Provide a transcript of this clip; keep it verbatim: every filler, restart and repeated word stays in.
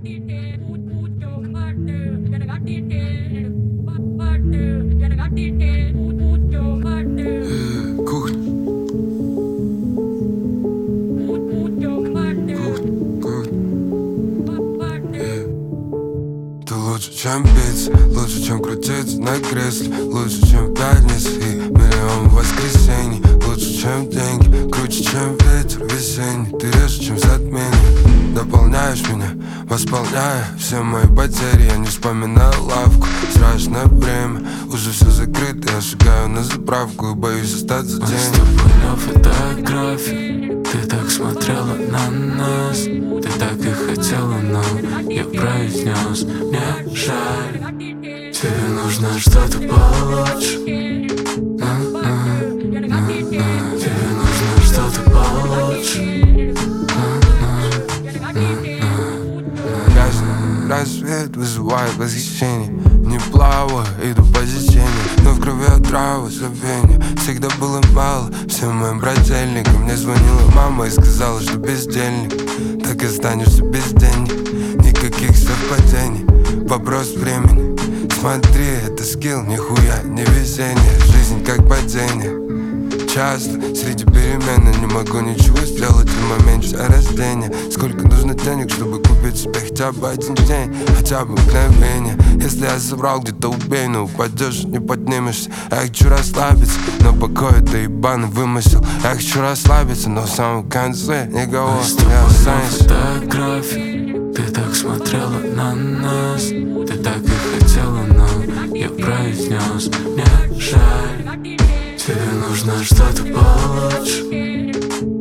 Ты лучше, чем пицца, лучше, чем крутиться на кресле, лучше, чем пятница и миллион воскресений. Лучше, чем деньги, круче, чем ветер весенний. Ты реже, чем затмение, дополняешь меня, восполняя все мои потери. Я не вспоминаю лавку, страшное время, уже все закрыто. Я шагаю на заправку и боюсь остаться Мы тенью. с тобой на фотографии, ты так смотрела на нас, ты так и хотела, но я произнес: мне жаль, тебе нужно что-то получше. На-на, на-на. Тебе нужно что-то получше. На-на, на-на. Ясно, рассвет вызывает восхищение. Не плаваю, иду по течению, но в крови отрава, забвения. Всегда было мало всем моим брательникам. Мне звонила мама и сказала, что бездельник, так и останешься без денег. Никаких совпадений, вопрос времени. Смотри, это скилл, нихуя не везение. Жизнь как падение. Часто среди перемен я не могу ничего сделать в моменте рождения. Сколько нужно денег, чтобы купить себе хотя бы один день, хотя бы мгновение. Если я забрал где-то, убей, но упадешь, не поднимешься. Я хочу расслабиться, но покой это ебаный вымысел. Я хочу расслабиться, но в самом конце никого не останется. Фотографии, ты так смотрела на нас, ты так и хотела, но я произнес: мне жаль, тебе нужно что-то получше.